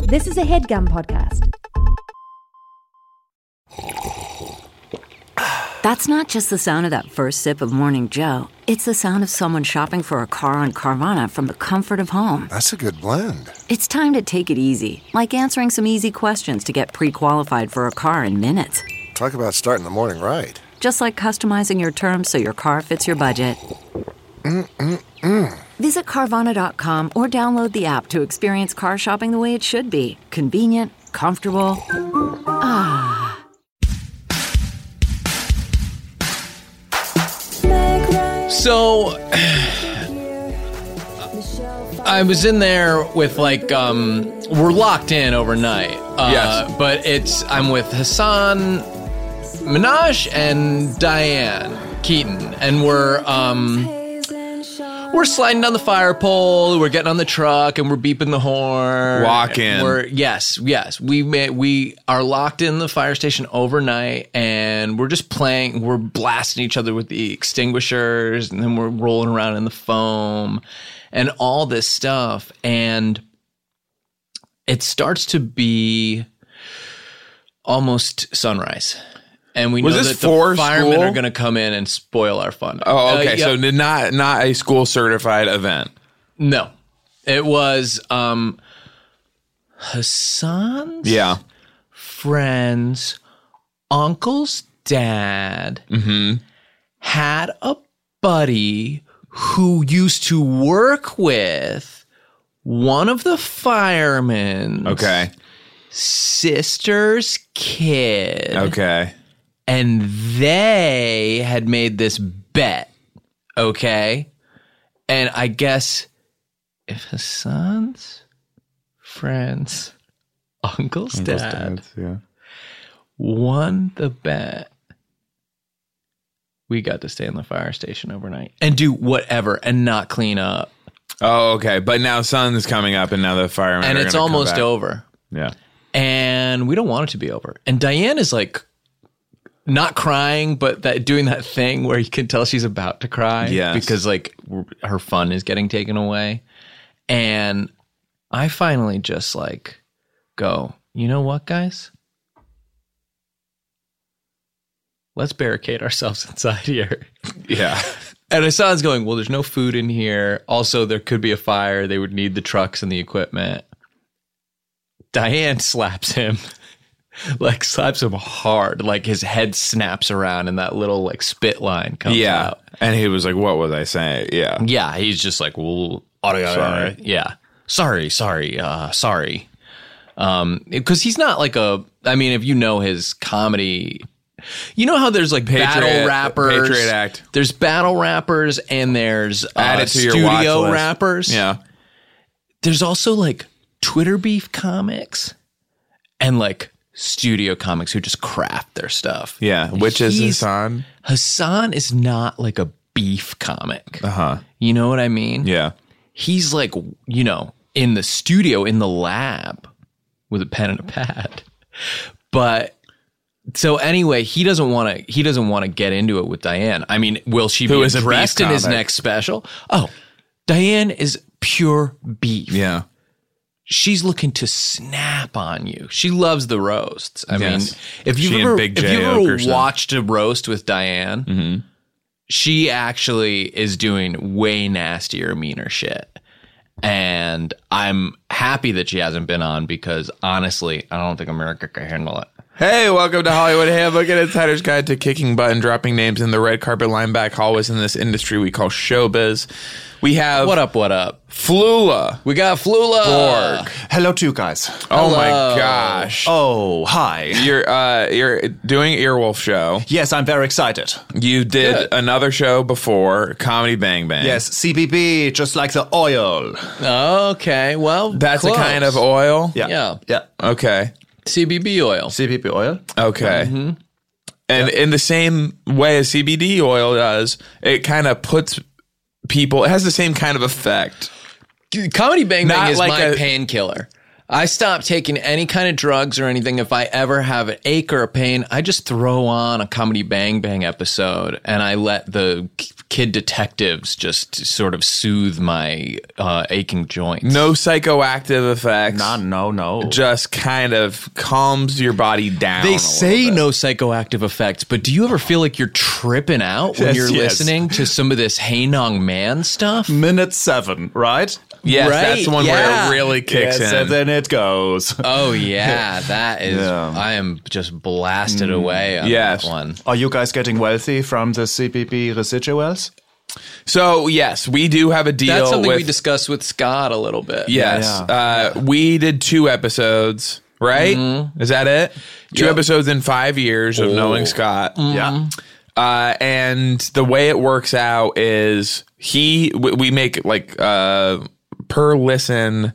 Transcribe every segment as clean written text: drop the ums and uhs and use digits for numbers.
This is a HeadGum podcast. That's not just the sound of that first sip of Morning Joe. It's the sound of someone shopping for a car on Carvana from the comfort of home. That's a good blend. It's time to take it easy, like answering some easy questions to get pre-qualified for a car in minutes. Talk about starting the morning right. Just like customizing your terms so your car fits your budget. Visit Carvana.com or download the app to experience car shopping the way it should be. Convenient, comfortable. So, I was in there with we're locked in overnight. Yes. But I'm with Hassan Minaj and Diane Keaton, and we're sliding down the fire pole. We're getting on the truck, and we're beeping the horn. Walking. Yes. We are locked in the fire station overnight, and we're just playing. We're blasting each other with the extinguishers, and then we're rolling around in the foam, and all this stuff. And it starts to be almost sunrise. And we know that the firemen are going to come in and spoil our fun. Oh, okay. So not a school certified event. No. It was Hassan's friend's uncle's dad had a buddy who used to work with one of the firemen's sister's kid. Okay. And they had made this bet, okay? And I guess if Hassan's friend's uncle's dad won the bet, we got to stay in the fire station overnight and do whatever and not clean up. Oh, okay. But now sun's coming up and now the firemen and are it's gonna almost come back. over. Yeah. And we don't want it to be over. And Diane is like, not crying, but doing that thing where you can tell she's about to cry because like her fun is getting taken away. And I finally just like go, you know what, guys? Let's barricade ourselves inside here. Yeah. And Hassan's going, well, there's no food in here. Also, there could be a fire. They would need the trucks and the equipment. Diane slaps him. Like slaps him hard, like his head snaps around and that little like spit line comes out. And he was like, what was I saying? Yeah. Yeah, he's just like, well, sorry. Yeah. Sorry. Because he's not like if you know his comedy, you know how there's like battle rappers. Patriot Act. There's battle rappers and there's Add it to your watch studio list. rappers. Yeah. There's also like Twitter beef comics and like studio comics who just craft their stuff. Yeah, which is Hassan? Hassan is not like a beef comic. Uh-huh. You know what I mean? Yeah. He's like, in the studio, in the lab with a pen and a pad. But so anyway, he doesn't want to get into it with Diane. I mean, will she be impressed in his next special? Oh, Diane is pure beef. Yeah. She's looking to snap on you. She loves the roasts. I mean, if you've ever watched a roast with Diane, she actually is doing way nastier, meaner shit. And I'm happy that she hasn't been on because honestly, I don't think America can handle it. Hey, welcome to Hollywood Handbook, an insider's guide to kicking butt and dropping names in the red carpet line back hallways in this industry we call showbiz. We have... What up? Flula. We got Flula. Borg. Hello to you guys. Oh my gosh. Oh, hi. You're doing Earwolf show. Yes, I'm very excited. You did another show before, Comedy Bang Bang. Yes, CBB, just like the oil. Okay, well, that's close. a kind of oil? Yeah. Okay. CBB oil. CBB oil. Okay. And in the same way as CBD oil does, it kind of puts people, it has the same kind of effect. Comedy Bang Bang is like my painkiller. I stopped taking any kind of drugs or anything. If I ever have an ache or a pain, I just throw on a Comedy Bang Bang episode and I let the kid detectives just sort of soothe my aching joints. No psychoactive effects. No. Just kind of calms your body down. They say no psychoactive effects, but do you ever feel like you're tripping out when you're listening to some of this Hey Nong Man stuff? Minute 7, right? Yes, right? that's the one where it really kicks in. And then it goes. Oh, yeah. That is, I am just blasted away on that one. Are you guys getting wealthy from the CBB residuals? So, yes, we do have a deal. That's something we discussed with Scott a little bit. Yes. We did 2 episodes, right? Mm-hmm. Is that it? 2 episodes in 5 years of knowing Scott. Mm-hmm. Yeah. And the way it works out is we make like per listen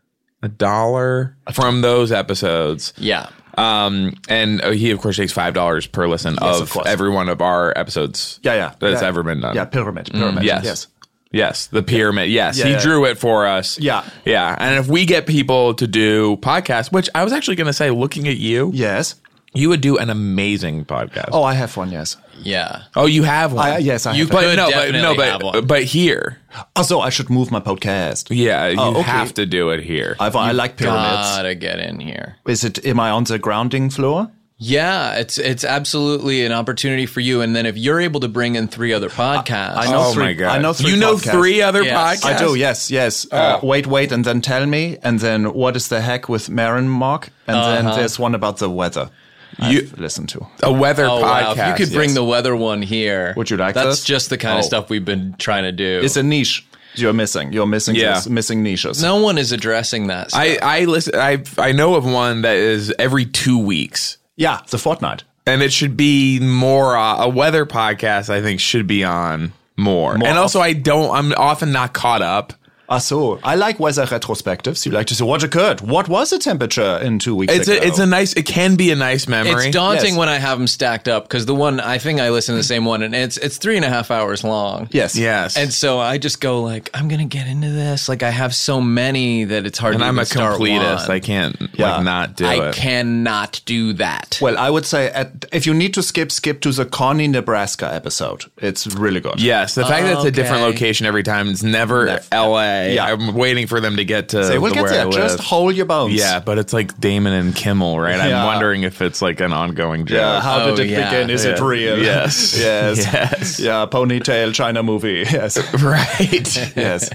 $1 from those episodes. Yeah. And he of course takes $5 per listen of every one of our episodes. That's ever been done. Yeah, pyramid. Yes, the pyramid. Yes, he drew it for us. Yeah. And if we get people to do podcasts, which I was actually going to say, looking at you, you would do an amazing podcast. Oh, I have one. Yes. Yeah. Oh, you have one. Yes, I have. But here. Also, I should move my podcast. Yeah, you have to do it here. I like pyramids. Gotta get in here. Am I on the grounding floor? Yeah, it's absolutely an opportunity for you. And then if you're able to bring in 3 other podcasts. I know 3. My God. I know 3 You know podcasts. 3 other podcasts? I do, yes. Wait, and then tell me. And then what is the heck with Marin Mock? And then there's one about the weather. I've listened to a weather podcast. Wow. If you could bring the weather one here, would you like That's this? just the kind of stuff we've been trying to do. It's a niche you're missing. You're missing missing niches. No one is addressing that stuff. I listen. I know of one that is every 2 weeks. Yeah, the fortnight, and it should be more a weather podcast. I think should be on more. And also, I'm often not caught up. So I like weather retrospectives. You like to say what occurred. What was the temperature in 2 weeks ago? It can be a nice memory. It's daunting when I have them stacked up because the one I think I listen to the same one and it's 3.5 hours long. Yes. And so I just go like, I'm gonna get into this. Like I have so many that it's hard. And to I'm a start completist. one. I can't not do it. I cannot do that. Well, I would say if you need to skip to the Kearney, Nebraska episode. It's really good. Yes, the fact that it's a different location every time. It's never L.A. Yeah. I'm waiting for them to get to we'll get where there. I live. Just hold your bones. Yeah, but it's like Damon and Kimmel, right? Yeah. I'm wondering if it's like an ongoing joke. Yeah, how did it begin? Is it real? Yes. Yes. Yeah, ponytail China movie. Yes. Right. Yes.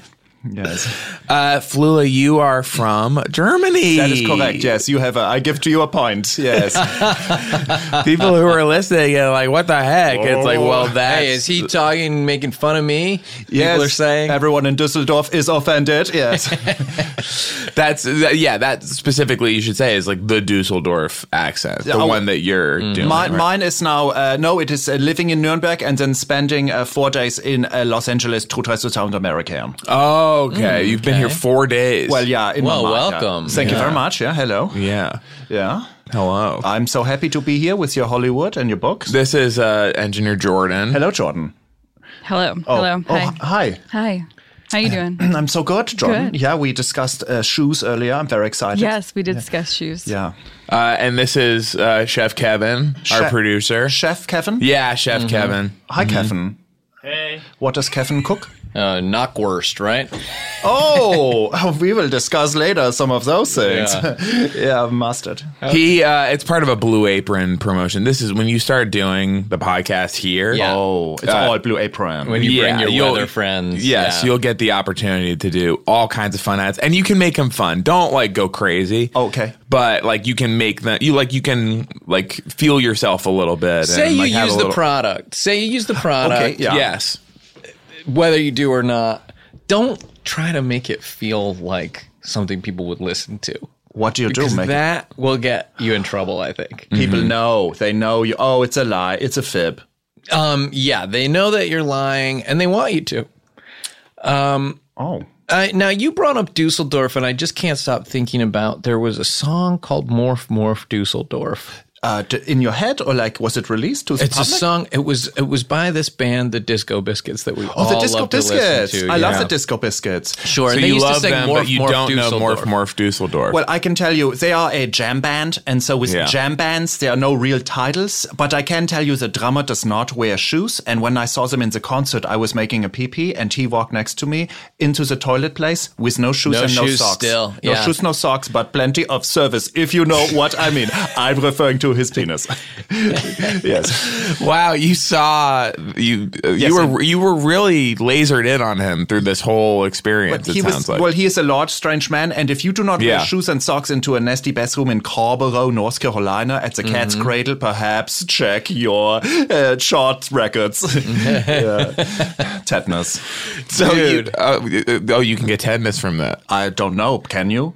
Flula, you are from Germany. That is correct. Yes, you have. I give to you a point. Yes. People who are listening are like, "What the heck?" It's like, well, hey, is he talking, making fun of me? Yes. People are saying everyone in Düsseldorf is offended. Yes. That specifically you should say is like the Düsseldorf accent, the one that you're doing. Mine is now no, it is living in Nuremberg and then spending 4 days in Los Angeles to try to sound American. Oh. Okay, you've been here 4 days. Well, yeah. Welcome. Thank you very much. Yeah, hello. Yeah. Hello. I'm so happy to be here with your Hollywood and your books. This is Engineer Jordan. Hello, Jordan. Hello. Hello. Hi. Hi. How you doing? I'm so good, Jordan. Good. Yeah, we discussed shoes earlier. I'm very excited. Yes, we did discuss shoes. Yeah. And this is Chef Kevin, our producer. Chef Kevin? Yeah, Chef Kevin. Hi, Kevin. Hey. What does Kevin cook? Knockwurst, right? Oh, we will discuss later some of those things. Yeah, mustard. It's part of a Blue Apron promotion. This is when you start doing the podcast here. Yeah. Oh, it's all Blue Apron. When you bring your weather friends. Yes, you'll get the opportunity to do all kinds of fun ads, and you can make them fun. Don't like go crazy. Okay. But like you can make them. You can feel yourself a little bit. Say and, you have use the product. Say you use the product. Okay. Yeah. Yes. Whether you do or not, don't try to make it feel like something people would listen to. What do you do? That will get you in trouble, I think. People know. They know you. Oh, it's a lie. It's a fib. Yeah, they know that you're lying, and they want you to. Now, you brought up Dusseldorf, and I just can't stop thinking about there was a song called Morph, Morph, Dusseldorf. in your head, or like was it released to the public? It's a song. It was by this band, the Disco Biscuits, that we all love to listen to. I love the Disco Biscuits. Sure, so and they you used love to sing them, Morph, but you Morph, don't Dusseldorf. know Morph Dusseldorf. Well, I can tell you they are a jam band, and so with jam bands there are no real titles. But I can tell you the drummer does not wear shoes. And when I saw them in the concert, I was making a pee-pee, and he walked next to me into the toilet place with no shoes and no socks. Still, no shoes, no socks, but plenty of service. If you know what I mean, I'm referring to his penis. Yes. Wow, you saw you were really lasered in on him through this whole experience. But he is a large, strange man, and if you do not wear shoes and socks into a nasty bathroom in Carrboro, North Carolina, at the Cat's Cradle, perhaps check your chart records. Tetanus. So you can get tetanus from that. I don't know. Can you?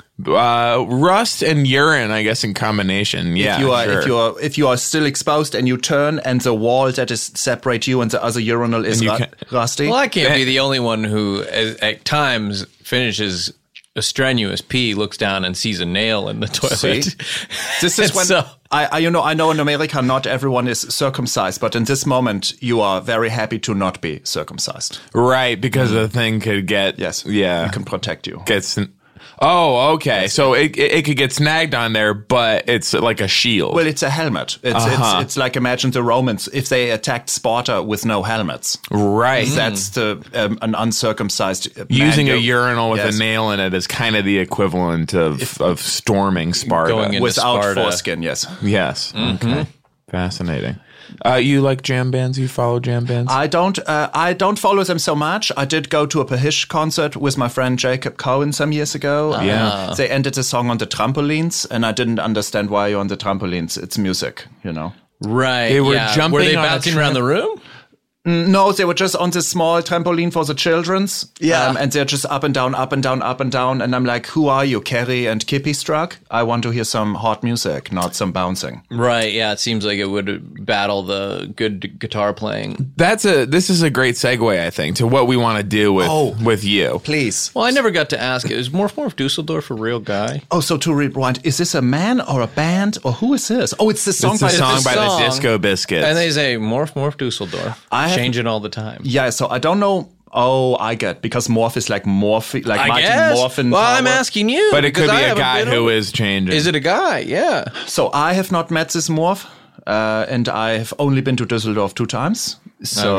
Rust and urine, I guess, in combination. Yeah, if you are still exposed and you turn and the wall that is separate you and the other urinal is rusty. Well, I can't be the only one who, at times, finishes a strenuous pee, looks down and sees a nail in the toilet. See? This is when I know in America not everyone is circumcised, but in this moment you are very happy to not be circumcised. Right, because the thing could get it can protect you. Oh, okay. So it could get snagged on there, but it's like a shield. Well, it's a helmet. It's like, imagine the Romans if they attacked Sparta with no helmets. Right. That's an uncircumcised using a urinal with a nail in it is kind of the equivalent of storming Sparta. Going into without Sparta. foreskin, yes. Yes. Mm-hmm. Okay. Fascinating. You like jam bands? You follow jam bands? I don't follow them so much. I did go to a Pahish concert with my friend Jacob Cohen some years ago. Yeah. They ended the song on the trampolines, and I didn't understand why you're on the trampolines. It's music, you know. Right. They were jumping. Were they bouncing around the room? No, they were just on this small trampoline for the children's. Yeah. And they're just up and down, up and down, up and down. And I'm like, who are you, Kerry and Kippy Struck? I want to hear some hot music, not some bouncing. Right, yeah. It seems like it would battle the good guitar playing. This is a great segue, I think, to what we want to do with you. Please. Well, I never got to ask, is Morph Dusseldorf a real guy? Oh, so to rewind, is this a man or a band or who is this? Oh, it's the song by the Disco Biscuits. And they say Morph Dusseldorf. Changing all the time. Yeah, so I don't know. Oh, I get, because morph is like morph, like Mighty Morphin. Well, power. I'm asking you. But it could be a guy who is changing. Is it a guy? Yeah. So I have not met this morph, and I have only been to Düsseldorf 2 times. So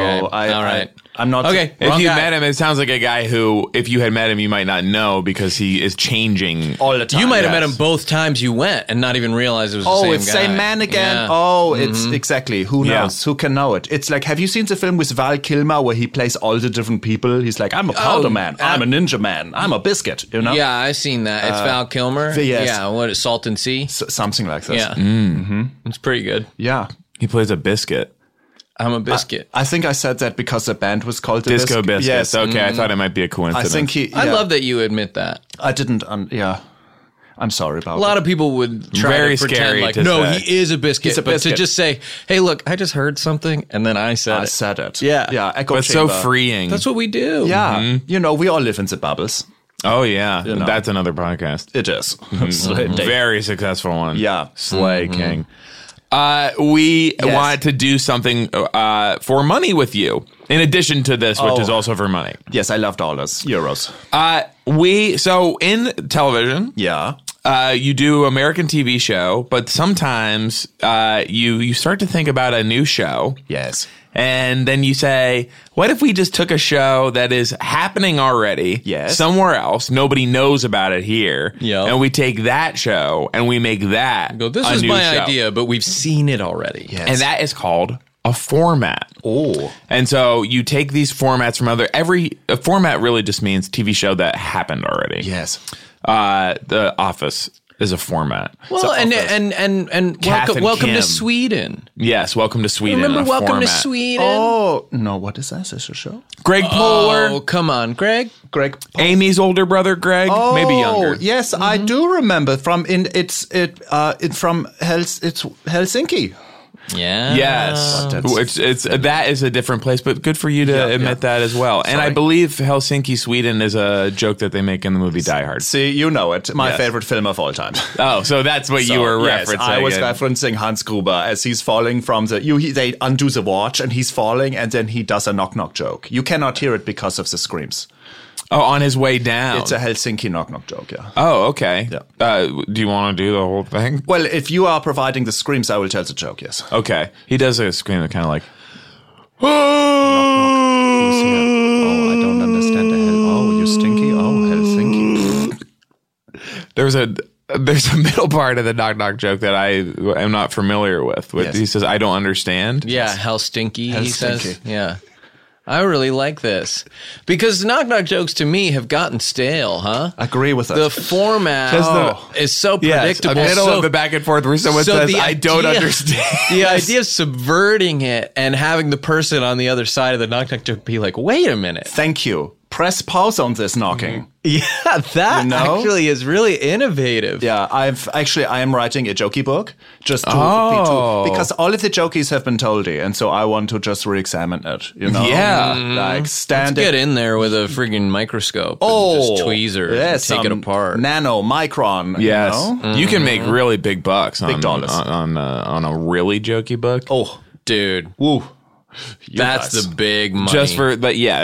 I'm not. Okay. If you met him, it sounds like a guy who, if you had met him, you might not know because he is changing all the time. You might have met him both times you went and not even realize it was the same guy. Oh, it's same man again. Yeah. Oh, it's exactly. Who knows? Who can know it? It's like, have you seen the film with Val Kilmer where he plays all the different people? He's like, I'm a powder man. I'm a ninja man. I'm a biscuit. You know? Yeah, I've seen that. It's Val Kilmer. Yes. Yeah. What is Salt and Sea? Something like this. Yeah. Mm-hmm. It's pretty good. Yeah. He plays a biscuit. I'm a biscuit. I think I said that because the band was called the Disco Biscuits. Yes. Okay, I thought it might be a coincidence. I think I love that you admit that. I didn't. I'm sorry about it. A lot of people would try to pretend like, no, he is a biscuit. But to just say, hey, look, I just heard something, and then I said it. Yeah. Yeah. Echo but chamber. So freeing. That's what we do. Yeah. Mm-hmm. You know, we all live in the bubbles. Oh, yeah. You know. That's another podcast. It is. Very successful one. Yeah. Slay King. We wanted to do something for money with you, in addition to this, which is also for money. Yes, I love dollars, euros. So in television, you do American TV show, but sometimes you start to think about a new show. Yes. And then you say, what if we just took a show that is happening already somewhere else, nobody knows about it here, and we take that show and we make that this is my idea, but we've seen it already. Yes. And that is called a format. Oh. And so you take these formats from a format really just means TV show that happened already. Yes. The Office is a format. Well, and welcome to Sweden. Yes, welcome to Sweden. Remember Welcome to Sweden? Oh, no, what is that? Is this a show? Greg Poehler. Oh, come on, Greg. Amy's older brother, Greg, maybe younger. Yes, I do remember from Helsinki. Yeah. Yes. That is a different place, but good for you to admit that as well. Sorry. And I believe Helsinki, Sweden is a joke that they make in the movie Die Hard. See, you know it. My favorite film of all time. Oh, so that's what you were referencing. I was referencing Hans Gruber as he's falling from they undo the watch and he's falling and then he does a knock-knock joke. You cannot hear it because of the screams. Oh, on his way down. It's a Helsinki knock-knock joke, yeah. Oh, okay. Yeah. Do you want to do the whole thing? Well, if you are providing the screams, I will tell the joke, yes. Okay. He does a scream that kind of like... Knock, knock. Who's here? Oh, I don't understand the hell. Oh, you stinky? Oh, Helsinki. There's a middle part of the knock-knock joke that I am not familiar with. He says, I don't understand. Yeah, Helsinki, he says. Yeah. I really like this because knock-knock jokes to me have gotten stale, huh? Agree with that. The format is so predictable. Yes, a middle of the back and forth where someone says, I don't understand. The idea of subverting it and having the person on the other side of the knock-knock joke be like, wait a minute. Thank you. Press pause on this knocking. Yeah, that actually is really innovative. Yeah, I am writing a jokey book just to because all of the jokies have been told you, and so I want to just re-examine it. You know, like Let's get in there with a friggin' microscope. And just tweezer, and take it apart. Nano, micron. Yes, you know? You can make really big bucks, big dollars on a really jokey book. Oh, dude, woo. That's the big money. Just for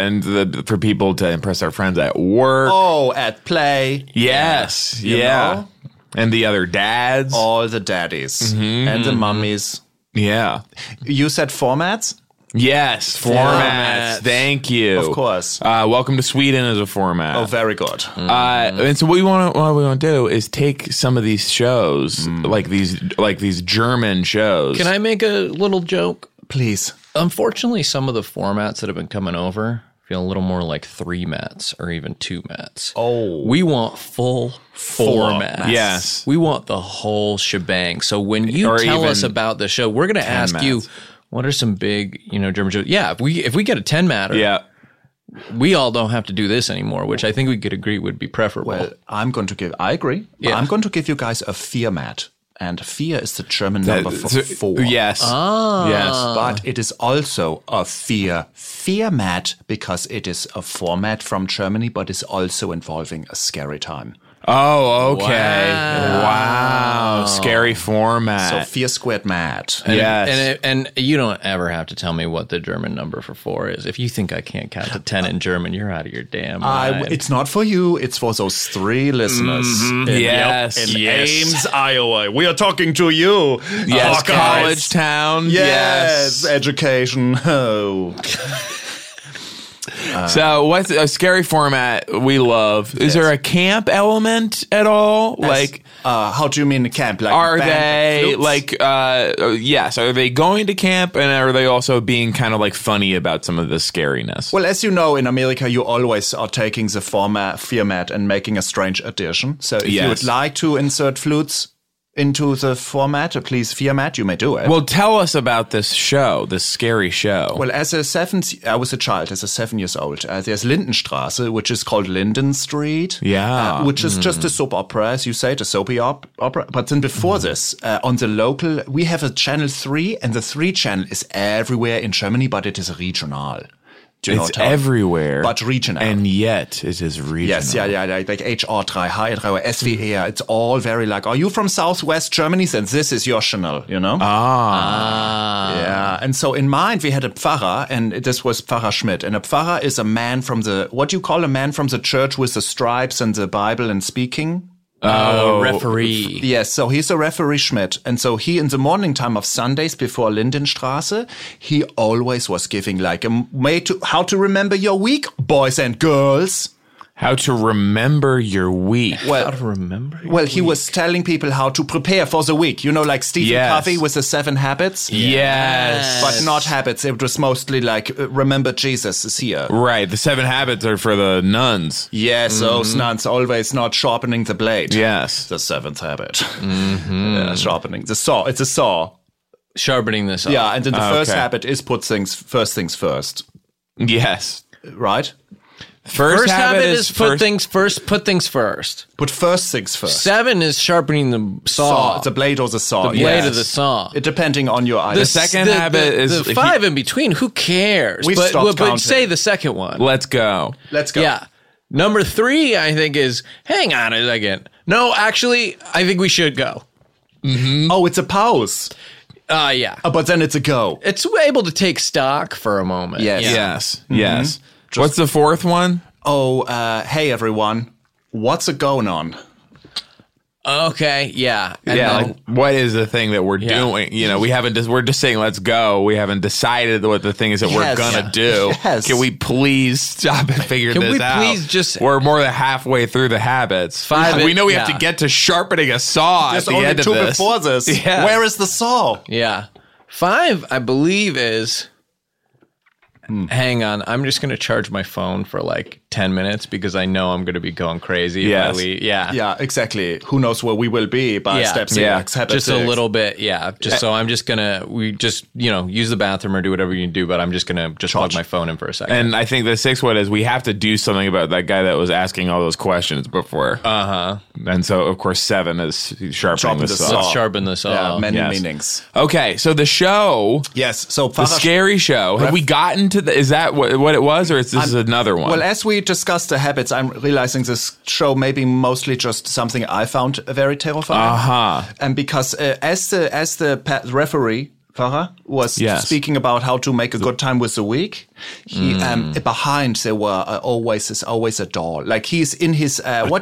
for people to impress our friends at work. Oh, at play. Yes. You know? And the other dads. All the daddies. And the mummies. Yeah. You said formats? Yes, formats. Thank you. Of course. Welcome to Sweden as a format. Oh, very good. And so what we want to do is take some of these shows, like these German shows. Can I make a little joke? Please. Unfortunately, some of the formats that have been coming over feel a little more like 3 mats or even 2 mats. Oh. We want full formats. Yes. We want the whole shebang. So when you tell us about the show, we're going to ask you, what are some big, German shows? Yeah, if we get a 10-matter, we all don't have to do this anymore, which I think we could agree would be preferable. Well, I agree. Yeah. I'm going to give you guys a 4 mat. And 4 is the German number for 4. Yes. Yes. But it is also a 4 mat because it is a format from Germany, but it's also involving a scary time. Oh, okay. Wow. Scary format. So 4 squared mat. Yes. And you don't ever have to tell me what the German number for 4 is. If you think I can't count to 10 in German, you're out of your damn mind. It's not for you. It's for those 3 listeners. Yes. In Ames, Iowa. We are talking to you. Yes. College town. Yes. Education. Oh. So what's a scary format we love? Is there a camp element at all? How do you mean camp? Like are they yes, are they going to camp and are they also being kind of like funny about some of the scariness? Well, as you know, in America, you always are taking the format and making a strange addition. So if you would like to insert flutes into the format, please format, you may do it. Well, tell us about this show, this scary show. Well, I was a child, as a 7 years old. There's Lindenstraße, which is called Linden Street. Yeah. Which is just a soap opera, as you say, the soapy opera. But then before this, on the local, we have a channel 3, and the 3 channel is everywhere in Germany, but it is regional. It's everywhere. But regional. And yet it is regional. Yes, like HR3, HR3, SWR. It's all very like, are you from Southwest Germany? Then this is your channel, Yeah. And so in mind, we had a Pfarrer, and this was Pfarrer Schmidt. And a Pfarrer is a man from what do you call a man from the church with the stripes and the Bible and speaking? Referee. Yes, so he's a referee Schmidt. And so he, in the morning time of Sundays before Lindenstraße, he always was giving like a way to how to remember your week, boys and girls. How to remember your week. How to remember your week. He was telling people how to prepare for the week. Like Stephen Covey with the 7 habits? Yes. But not habits. It was mostly like, remember Jesus is here. Right. The 7 habits are for the nuns. Yes, those nuns always not sharpening the blade. Yes. The 7th habit. Sharpening. The saw. It's a saw. Sharpening the saw. Yeah, and then the first habit is put first things first. Yes. Right? First habit is put things first. Put things first. Put first things first. 7 is sharpening the saw. The blade or the saw. The blade of the saw. Depending on your item. The second habit is... The 5 in between, who cares? But say the second one. Let's go. Yeah. Number 3, I think, is, hang on a second. No, actually, I think we should go. Mm-hmm. Oh, it's a pause. Yeah. But then it's a go. It's able to take stock for a moment. Yes. What's the fourth one? Oh, hey, everyone. What's it going on? Okay, yeah. And like, what is the thing that we're doing? You know, we're just saying, let's go. We haven't decided what the thing is that we're going to do. Yes. Can we please stop and figure this out? Please just... We're more than halfway through the habits. 5. We know we have to get to sharpening a saw at the end of this. There's only 2 before this. Yeah. Where is the saw? Yeah. 5, I believe, is... Hang on, I'm just going to charge my phone for like 10 minutes because I know I'm going to be going crazy. Yes. Yeah, exactly. Who knows where we will be by step 6, habit just 6. a little bit, so I'm just going to, use the bathroom or do whatever you do, but I'm just going to plug my phone in for a second. And I think the 6th one is we have to do something about that guy that was asking all those questions before. Uh-huh. And so, of course, 7 is sharpening the saw. Let's sharpen the saw. Yeah, many meanings. Okay, so the show... Yes, so... The scary show. Have we gotten to is that what it was, or is this another one? Well, as we discussed the habits, I'm realizing this show may be mostly just something I found very terrifying. And because as the referee, Farah, was speaking about how to make a good time with the week, he behind there were always a doll. Like he's in his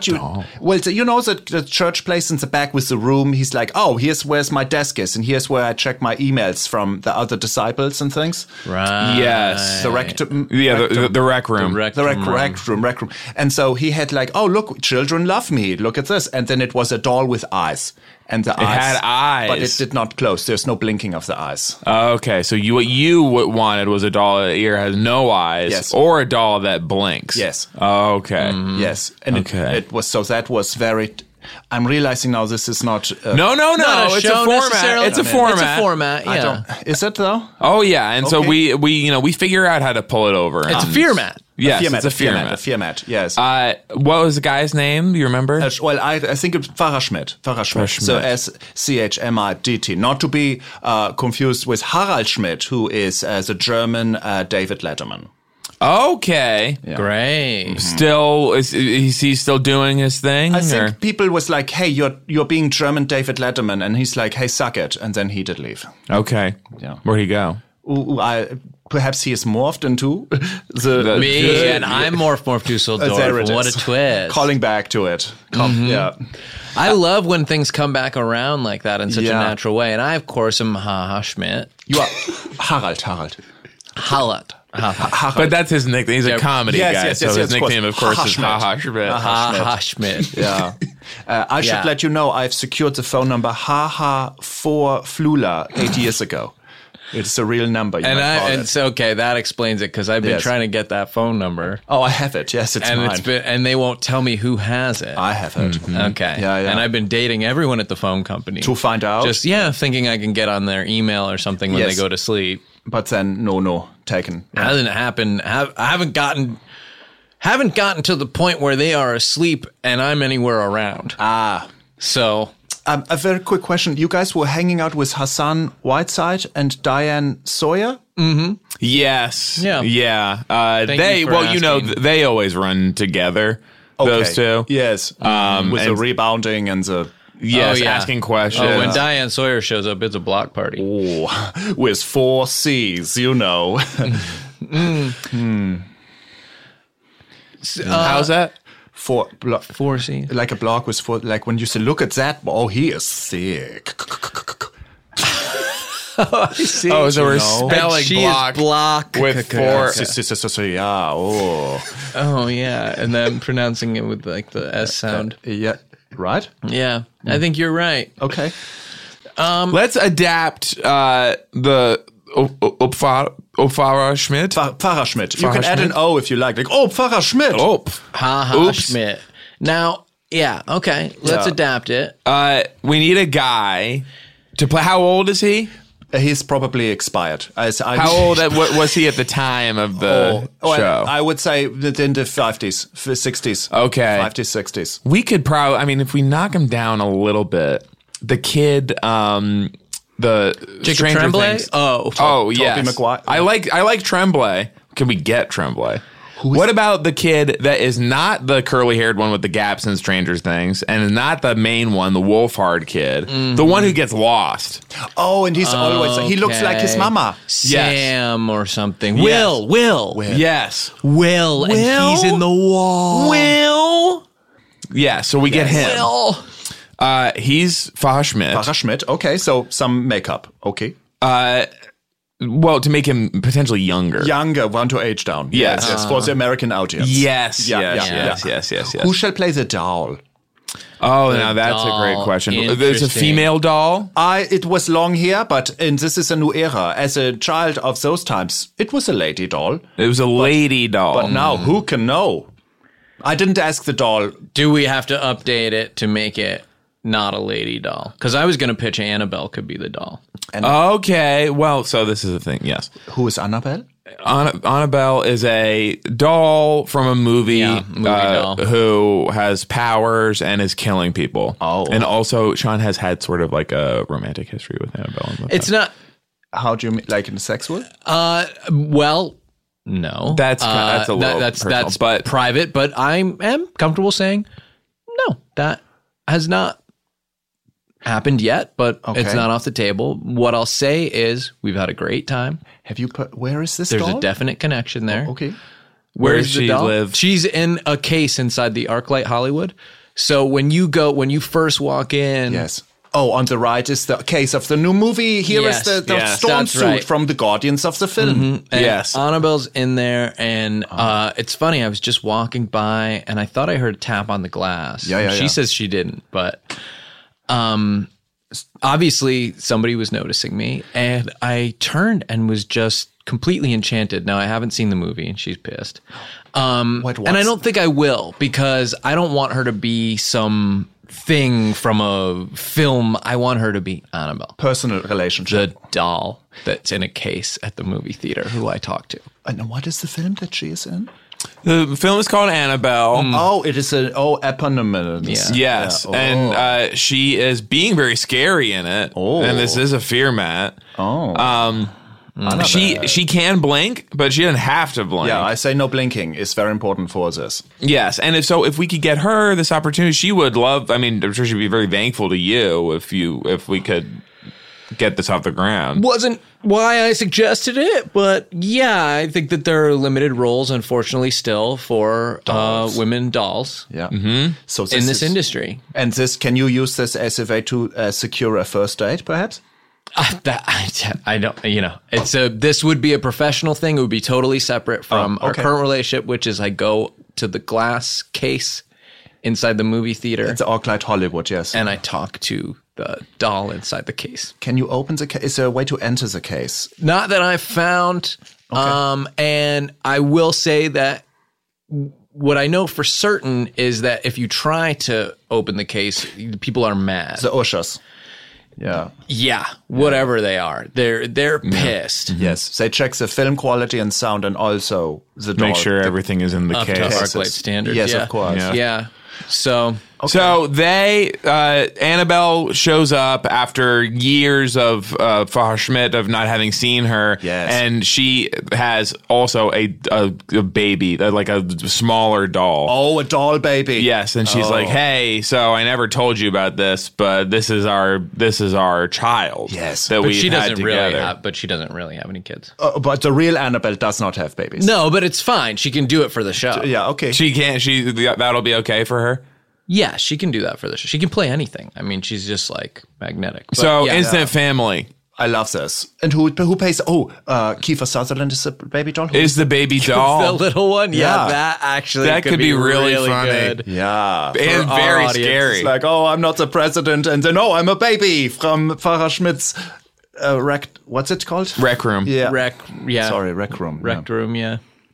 the church place in the back with the room. He's like, oh, where's my desk is, and here's where I check my emails from the other disciples and things. Right. Yes. The rec room. The rec room. And so he had like, oh, look, children love me. Look at this. And then it was a doll with eyes. And it had eyes. But it did not close. There's no blinking of the eyes. Okay, so what you wanted was a doll that ear has no eyes, or a doll that blinks. Yes. Okay. Yes. And it was, so that was very... I'm realizing now this is not... No. It's a format. It's a format. Yeah. Is it though? Oh yeah. And so we figure out how to pull it over. It's a fear mat. Yes, it's a fear mat. A fear mat. Yes. What was the guy's name? Do you remember? Well, I think it's Pfarrer Schmidt. So SCHMIDT. Not to be confused with Harald Schmidt, who is the German David Letterman. Okay. Yeah. Great. Still, is he still doing his thing? I think people was like, hey, you're being German David Letterman. And he's like, hey, suck it. And then he did leave. Okay. Yeah. Where'd he go? Perhaps he is morphed into me, and I'm morphed to Dusseldorf. What a twist. Calling back to it. Yeah. I love when things come back around like that in such a natural way. And I, of course, am Schmidt. You are Harald. But that's his nickname. He's a comedy guy, so his nickname, of course, is Schmidt. Yeah. I should let you know I've secured the phone number HH4 Flula 8 years ago. It's a real number. It's okay. That explains it because I've been trying to get that phone number. Oh, I have it. Yes, it's mine. And they won't tell me who has it. I have it. Mm-hmm. Okay. Yeah. And I've been dating everyone at the phone company to find out. Just thinking I can get on their email or something when they go to sleep. But then no, taken. Yeah. Hasn't happened. I haven't gotten to the point where they are asleep and I'm anywhere around. So. A very quick question. You guys were hanging out with Hassan Whiteside and Diane Sawyer? Mm-hmm. Yes. Yeah. Yeah. They always run together, those two. Yes. With the rebounding and the... Yes, asking questions. Oh, when Diane Sawyer shows up, it's a block party. Oh, with 4 C's, you know. How's that? 4 C's. Like a block with 4, like when you say, look at that, oh, he is thick. I see. Oh, so we're spelling block with 4. Yeah, Oh, yeah. And then pronouncing it with like the S sound. Yeah. Right? Yeah. I think you're right. Okay. Let's adapt the Pfarrer Schmidt. Pfarrer Schmidt. You can add an O if you like. Like, Pfarrer Schmidt. Schmidt. Now, okay. Let's adapt it. We need a guy to play. How old is he? He's probably expired. How old was he at the time of the show? I would say within the 50s, 60s. Okay. 50s, 60s. We could probably, I mean, if we knock him down a little bit, the kid, the Jacob Stranger Tremblay? Things. Tobey Yes. Maguire. I like Tremblay. Can we get Tremblay? What about the kid that is not the curly-haired one with the gaps in Stranger Things, and is not the main one, the Wolfhard kid, the one who gets lost? Oh, and he's always, he looks like his mama. Sam or something. Yes. Will. Yes. Will. And he's in the wall. Will. Yeah, so we get him. Will. He's Farrah Schmidt. Farrah Schmidt. Okay, so some makeup. Okay. Well, to make him potentially younger. Younger, want to age down. Yes. For the American audience. Yes. Yes. Who shall play the doll? Oh, now that's a great question. There's a female doll? It was long hair, but this is a new era. As a child of those times, it was a lady doll. It was a lady doll. But now, who can know? I didn't ask the doll. Do we have to update it to make it not a lady doll? Because I was going to pitch Annabelle could be the doll. Okay, well, so this is the thing, yes. Who is Annabelle? Annabelle is a doll from a movie, doll. Who has powers and is killing people. Oh. And also, Sean has had sort of like a romantic history with Annabelle. It's not... How do you mean, like in sexual? Well... No, that's a little personal, but private. But I am comfortable saying no. That has not happened yet, but it's not off the table. What I'll say is we've had a great time. Have you put? Where is this? There's doll? a definite connection there. Okay. Where does she live? She's in a case inside the ArcLight Hollywood. So when you first walk in, yes. Oh, on the right is the case of the new movie. Here is the storm suit from the Guardians of the film. Mm-hmm. Yes. Annabelle's in there, and it's funny. I was just walking by, and I thought I heard a tap on the glass. She says she didn't, but obviously somebody was noticing me, and I turned and was just completely enchanted. Now, I haven't seen the movie, and she's pissed. And I don't think I will, because I don't want her to be some thing from a film. I want her to be Annabelle. Personal relationship. The doll that's in a case at the movie theater who I talk to. And what is the film that she is in? The film is called Annabelle. Oh, it is an eponymous. Yeah. Yes. Yeah. And she is being very scary in it. Oh. And this is a fear mat. Oh. She can blink, but she doesn't have to blink. Yeah, I say no blinking is very important for this. Yes, and if we could get her this opportunity, she would love. I mean, I'm sure she'd be very thankful to you if we could get this off the ground. Wasn't why I suggested it, but yeah, I think that there are limited roles, unfortunately, still for women dolls. Yeah. Mm-hmm. So in this industry, and can you use this as a way to secure a first date, perhaps? I don't, this would be a professional thing. It would be totally separate from our current relationship, which is I go to the glass case inside the movie theater. It's ArcLight Hollywood, yes. And I talk to the doll inside the case. Can you open the case? Is there a way to enter the case? Not that I've found. Okay. And I will say that what I know for certain is that if you try to open the case, people are mad. The ushers. Yeah, whatever they are. They're pissed. Yes. They check the film quality and sound and also the doll. Make sure everything is in the case. Up to ArcLight standards. Yes, of course. Yeah. So Annabelle shows up after years of Farrah Schmidt of not having seen her. Yes. And she has also a baby, like a smaller doll. Oh, a doll baby. Yes, and she's like, "Hey, so I never told you about this, but this is our child." Yes, that she doesn't really have any kids. But the real Annabelle does not have babies. No, but it's fine. She can do it for the show. Yeah, okay. She can't. That'll be okay for her. Yeah, she can do that for the show. She can play anything. I mean, she's just like magnetic. But, so Instant Family. I love this. And who pays? Kiefer Sutherland is the baby doll. Is the baby doll the little one? Yeah, that could be really funny. Good. Yeah, and very scary. It's like, I'm not the president, and then I'm a baby from Farrah Schmidt's what's it called? Rec Room. Yeah, Rec. Yeah. Sorry, Rec Room. Rec Room. Yeah.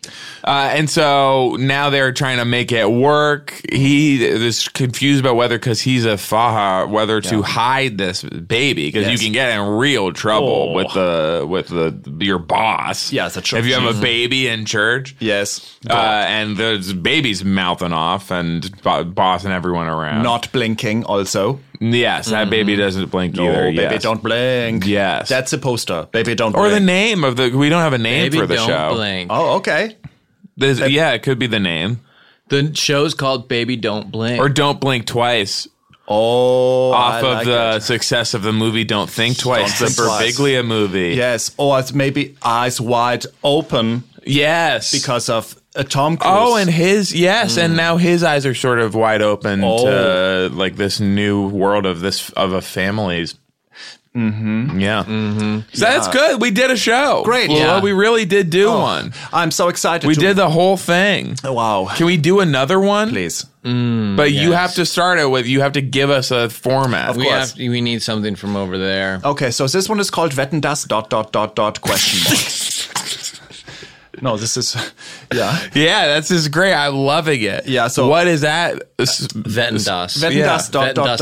And so now they're trying to make it work. He is confused about whether to hide this baby, because you can get in real trouble with your boss. Yeah, that's true. If you have a baby in church. Yes. And there's baby's mouthing off and bossing everyone around. Not blinking also. Yes, that baby doesn't blink either. Baby don't blink. Yes. That's a poster. Baby don't blink. Or the name of we don't have a name for the Baby show. Don't Blink. Oh, okay. It could be the name. The show's called Baby Don't Blink. Or Don't Blink Twice. Oh, Off of the success of the movie Don't Think Twice, the Birbiglia movie. Yes, or it's maybe Eyes Wide Open. Yes. Because of Tom Cruise. Oh, and and now his eyes are sort of wide open to like this new world of a family's. Mm-hmm. Yeah. Mm-hmm. So that's good. We did a show. Great. Well, we really did do one. I'm so excited. We did the whole thing. Wow. Can we do another one? Please. But you have to start it with, you have to give us a format. Of course. We need something from over there. Okay, so this one is called Wetten, das, ... question mark. No, this is, Yeah, this is great. I'm loving it. Yeah, so. What is that? Wetten, das. Wetten, das ...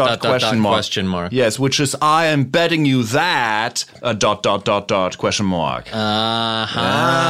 question mark. Yes, which is, I am betting you that, ... question mark. Oh,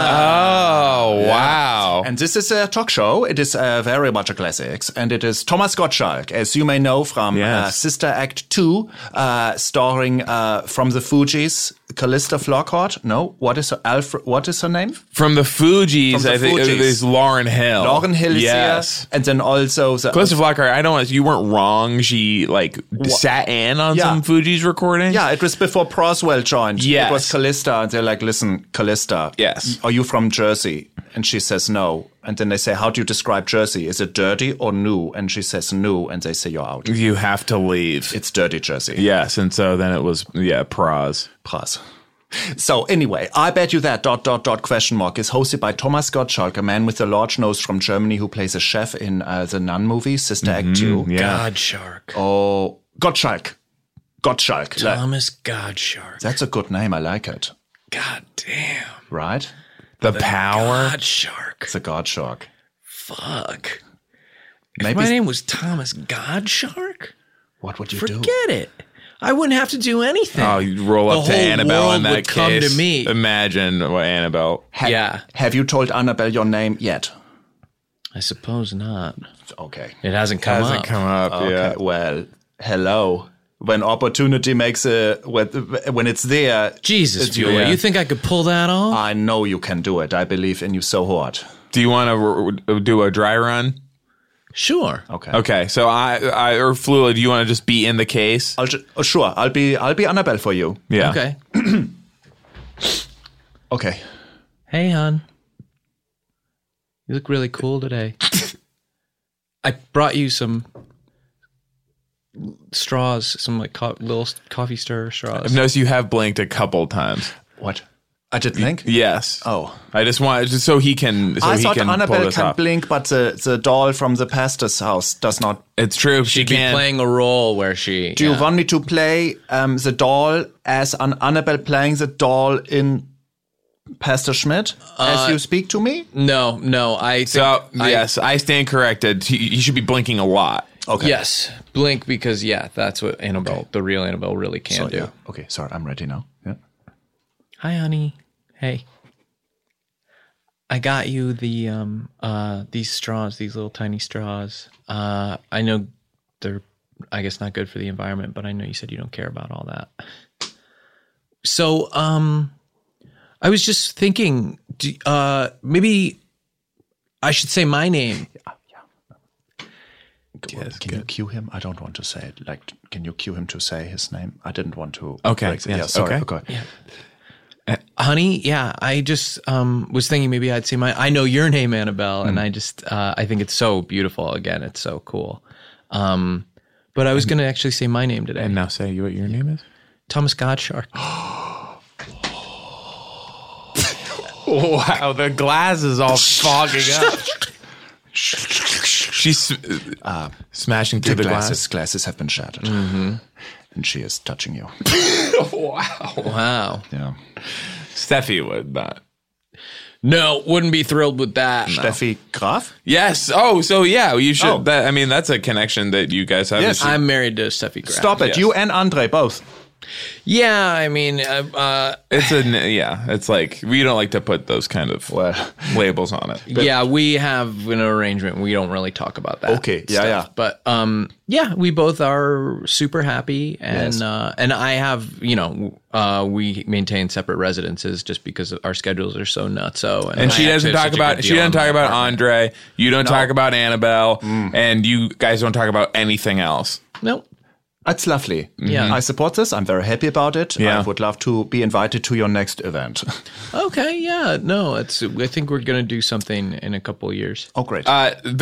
wow. And this is a talk show. It is very much a classics. And it is Thomas Gottschalk, as you may know from Sister Act 2, starring from the Fugees, Callista Flockhart. No, what is her name? From the Fugees, I think it is Lauryn Hill. Lauryn Hill is here. And then also Callista Flockhart, you weren't wrong. She sat in on some Fugees recording. Yeah, it was before Proswell joined. Yes. It was Callista, and they're like, listen, Callista. Yes. Are you from Jersey? And she says no. And then they say, how do you describe Jersey? Is it dirty or new? And she says new, and they say, you're out. You have to leave. It's dirty Jersey. Yes, and so then it was, Praz. So anyway, I bet you that ... question mark is hosted by Thomas Gottschalk, a man with a large nose from Germany who plays a chef in the Nun movie, Sister Act 2. Yeah. Godshark. Oh, Gottschalk. Thomas Godshark. That's a good name. I like it. God damn. Right? The power. Godshark. The Godshark. Fuck. Maybe if my name was Thomas Godshark, what would you do? Forget it. I wouldn't have to do anything. Oh, you roll up to Annabelle in that case. Come to me. Imagine what Annabelle. Have you told Annabelle your name yet? I suppose not. Okay. It hasn't come up. Okay. Yeah. Well, hello. When opportunity makes when it's there. Jesus, Julia, you think I could pull that off? I know you can do it. I believe in you so hard. Do you want to do a dry run? Sure. Okay. So I or Flula, do you want to just be in the case? Sure. I'll be Annabelle for you. Yeah. Okay. Okay. Hey, hon. You look really cool today. I brought you some straws, some little coffee stirrer straws. I've noticed you have blinked a couple times. What? I did blink? Yes. Oh. I just wanted so he can I thought Annabelle can off. blink, but the doll from the pastor's house does not. It's true. She'd be playing a role where she... Do you want me to play the doll as Annabelle playing the doll in Pastor Schmidt as you speak to me? No. Yes, I stand corrected. You should be blinking a lot. Okay. Yes. Blink because, that's what Annabelle, the real Annabelle, really can do. Yeah. Okay, sorry. I'm ready now. Yeah. Hi, honey. Hey. I got you the these straws, these little tiny straws. I know they're, I guess, not good for the environment, but I know you said you don't care about all that. So, I was just thinking, maybe I should say my name. Can you cue him? I don't want to say it. Like, can you cue him to say his name? I didn't want to. Okay. Yeah, sorry. Okay. Yeah. Honey, I just was thinking maybe I'd say I know your name, Annabelle, and I just I think it's so beautiful. Again, it's so cool. But I was going to actually say my name today. And now say what your name is? Thomas Godshark. Wow, the glass is all fogging up. She's smashing through the glass. Glasses have been shattered. Mm-hmm. And she is touching you. Wow. Wow. Yeah. Steffi would not. No, wouldn't be thrilled with that. Steffi Graf? Yes. Oh, so yeah, you should. Oh. That's a connection that you guys have. Yes, I'm married to Steffi Graf. Stop it. Yes. You and Andre both. Yeah, I mean, it's like we don't like to put those kind of labels on it. Yeah, we have an arrangement. We don't really talk about that. Okay, yeah. But we both are super happy, and and I have, we maintain separate residences just because our schedules are so nutso. And she doesn't talk about Andre. You don't talk about Annabelle, and you guys don't talk about anything else. Nope. That's lovely. Yeah. I support this. I'm very happy about it. Yeah. I would love to be invited to your next event. Okay, yeah. No, I think we're going to do something in a couple of years. Oh, great. Vettendas? ...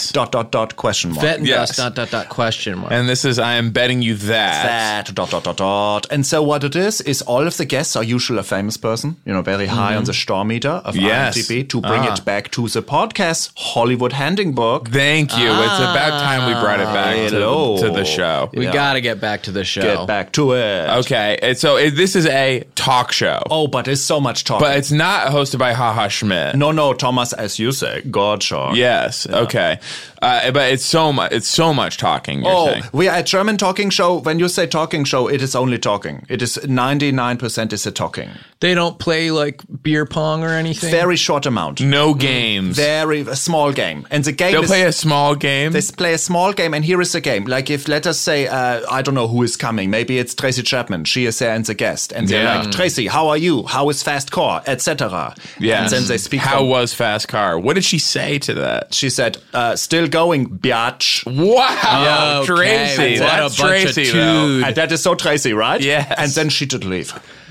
Question mark. Vettendas ... question mark. And this is, I am betting you that. And so what it is all of the guests are usually a famous person, very high on the star meter of IMDb to bring it back to the podcast Hollywood Handbook. Thank you. It's about time we brought it back to the show. We got to get back to the show. Get back to it. Okay, and so this is a talk show. Oh, but it's so much talking. But it's not hosted by Haha Schmidt. No, Thomas, as you say, Gottschalk. Yes, yeah. Okay. But it's so much talking. You're saying. We are a German talking show. When you say talking show, it is only talking. It is 99% is a talking. They don't play like beer pong or anything? Very short amount. No games. A small game. And the game They'll play a small game? They play a small game, and here is the game. Like if, let us say, I don't know who is coming. Maybe it's Tracy Chapman. She is there and the guest. And they're like, Tracy, how are you? How is Fast Car? Etc. Yeah. And then they speak. How was Fast Car? What did she say to that? She said, still going, biatch. Wow. Okay. Tracy. That's Tracy, though. And that is so Tracy, right? Yes. And then she did leave.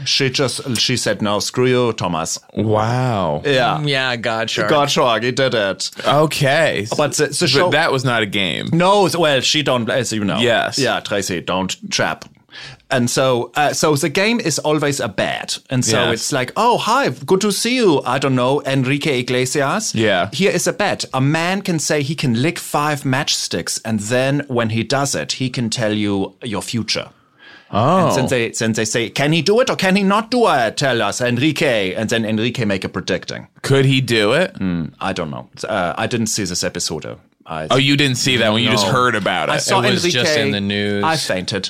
She said, no, screw you, Thomas. Wow. Yeah. Yeah, Gottschalk. Gottschalk, he did it. Okay. But the show. But that was not a game. No, well, she don't, as you know. Yes. Yeah, Tracy, don't trap. And so the game is always a bet. And so it's like, oh, hi, good to see you. I don't know, Enrique Iglesias. Yeah. Here is a bet. A man can say he can lick 5 matchsticks, and then when he does it, he can tell you your future. Oh. And then they say, can he do it or can he not do it? Tell us, Enrique. And then Enrique make a predicting. Could he do it? I don't know. I didn't see this episode. You didn't see that when you just heard about it? I saw it was Enrique. Just in the news. I fainted.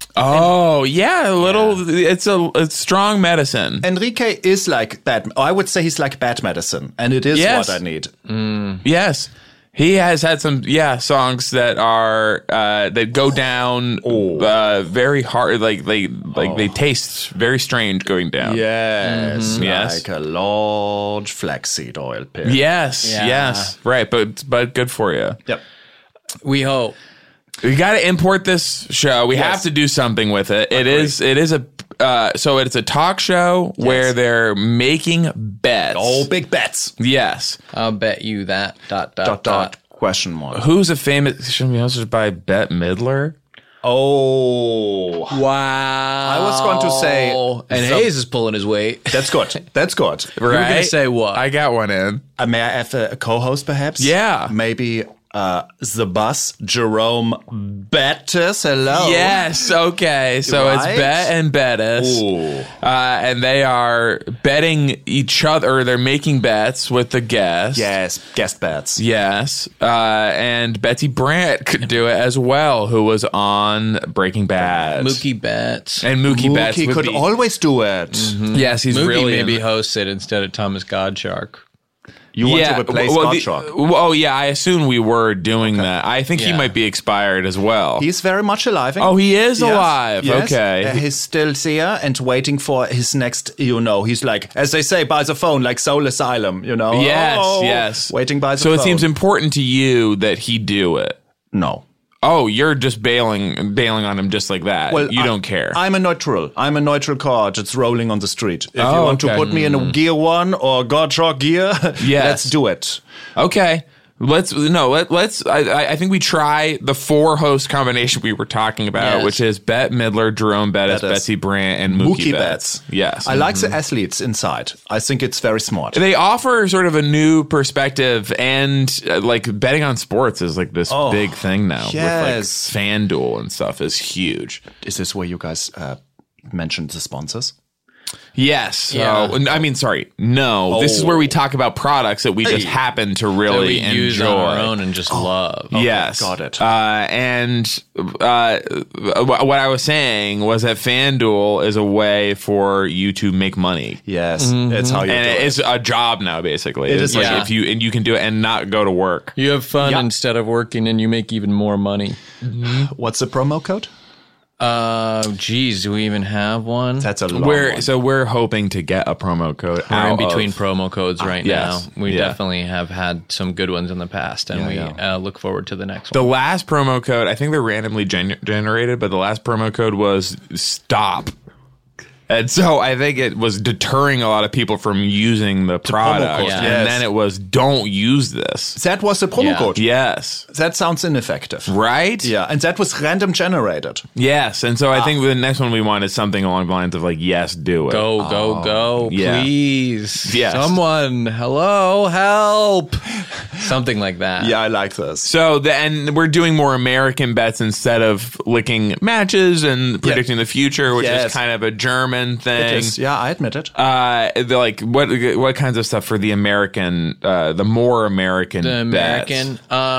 Oh, yeah, a little. Yeah. It's strong medicine. Enrique is like bad. I would say he's like bad medicine, and it is what I need. Yes. He has had some, songs that are that go down very hard, like they taste very strange going down. Yes, yes, like a large flaxseed oil pill. Yes, right, but good for you. Yep. We hope. We got to import this show. We have to do something with it. It is so it's a talk show where they're making bets. Oh, big bets. Yes. I'll bet you that. ... Question mark. Who's a famous? Should be hosted by Bette Midler. Oh. Wow. I was going to say. And Hayes is pulling his weight. That's good. That's good. Right? You were going to say what? I got one in. May I have a co-host perhaps? Yeah. Maybe the bus, Jerome Bettis. Hello. Yes. Okay. So it's Bet and Bettis. And they are betting each other. Or they're making bets with the guests. Yes. Guest bets. Yes. And Betsy Brandt could do it as well, who was on Breaking Bad. Mookie Betts. And Mookie Betts could always do it. Mm-hmm. Yes, he's Mookie really maybe hosted instead of Thomas Gottschalk. You want to replace Gottschalk? Oh, yeah, I assume we were doing that. I think he might be expired as well. He's very much alive. Oh, he is alive. Yes. Okay. He's still here and waiting for his next, he's like, as they say, by the phone, like Soul Asylum, Yes. Waiting by the phone. So it seems important to you that he do it. No. Oh, you're just bailing on him just like that. Well, you don't care. I'm a neutral car just rolling on the street. If you want to put me in a gear 1 or Gottschalk gear, let's do it. Okay. I think we try the 4-host combination we were talking about, which is Bette Midler, Jerome Bettis, Betsy Brandt, and Mookie Betts. Yes. I like the athletes inside. I think it's very smart. They offer sort of a new perspective, and betting on sports is like this big thing now. Yes. With FanDuel and stuff is huge. Is this where you guys mentioned the sponsors? Yes. Yeah. I mean, sorry. No. This is where we talk about products that we just happen to really that we use enjoy. on our own and just love. Yes. Got it. And what I was saying was that FanDuel is a way for you to make money. Yes, it's how you do it. It's a job now, basically. It is, like yeah. if you can do it and not go to work. You have fun instead of working, and you make even more money. What's the promo code? Geez, do we even have one? That's a long one. So we're hoping to get a promo code. We're in out between of- promo codes right yes. now. We Yeah. definitely have had some good ones in the past, and we look forward to the next The one. last promo code, I think they're randomly generated, but the last promo code was stop. And so I think it was deterring a lot of people from using the product. code, And yes. then it was, don't use this. That was the promo Yeah. code. Yes. That sounds ineffective. Right? Yeah, and that was random generated. Yes. And so I think the next one we want is something along the lines of like, yes, do it. Go, yeah. please. Yes. Someone, hello, help. Something like that. Yeah, I like this. So, and we're doing more American bets instead of licking matches and predicting the future, which Yes. is kind of a German thing. It is, yeah, I admit it. They're like what kinds of stuff for the American, the more American, The bets? American,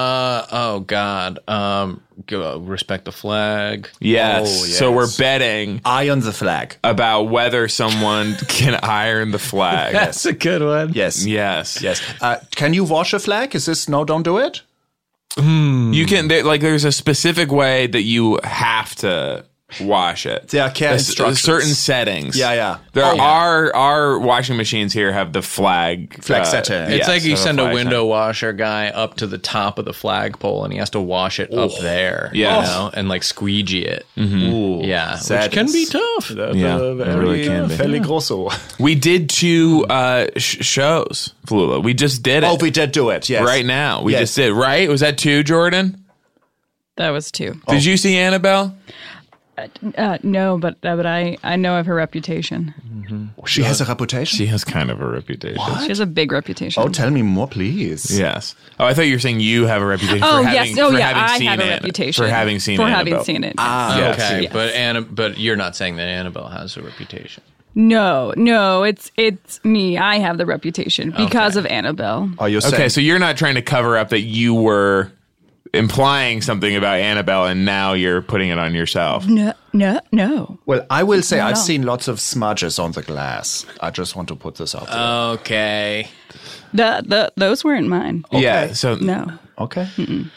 respect the flag. Yes. Oh, yes. So we're betting Iron the flag. about whether someone can iron the flag. That's a good one. Yes. Yes. Yes. Can you wash a flag? Is this no, don't do it? You can, there's a specific way that you have to wash it. There are care instructions. Certain settings. Yeah. There are our washing machines here have the flag setting. It's like you send a flag window washer guy up to the top of the flagpole, and he has to wash it up there. Yeah. You know, and like squeegee it. Ooh, Yeah, that which can be is- tough. Yeah, it really can be. Fairly grosso. We did 2 shows, Flula. We just did it. Oh, we did do it, yes. Right now. We Yes. just did, right? Was that 2, Jordan? That was 2. Did you see Annabelle? No, but I know of her reputation. She has a reputation? She has kind of a reputation. She has a big reputation. Oh, tell me more, please. Yes. Oh, I thought you were saying you have a reputation Oh, for having, yes. Oh, for yeah. having I seen have a it. reputation. For having seen For Annabelle. having seen it. Yes. Okay, Yes. but you're not saying that Annabelle has a reputation. No, it's me. I have the reputation because of Annabelle. Are you saying? Okay, so you're not trying to cover up that you were implying something about Annabelle and now you're putting it on yourself. No. Well, I will say I've No. seen lots of smudges on the glass. I just want to put this out there. Okay. Those weren't mine. Yeah, so No. Okay.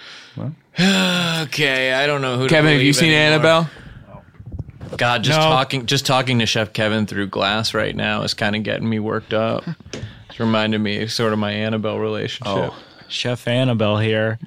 Okay, I don't know who. Kevin, to have you believe seen anymore. Annabelle? God, just talking to Chef Kevin through glass right now is kind of getting me worked up. It's reminding me of sort of my Annabelle relationship. Chef Annabelle here.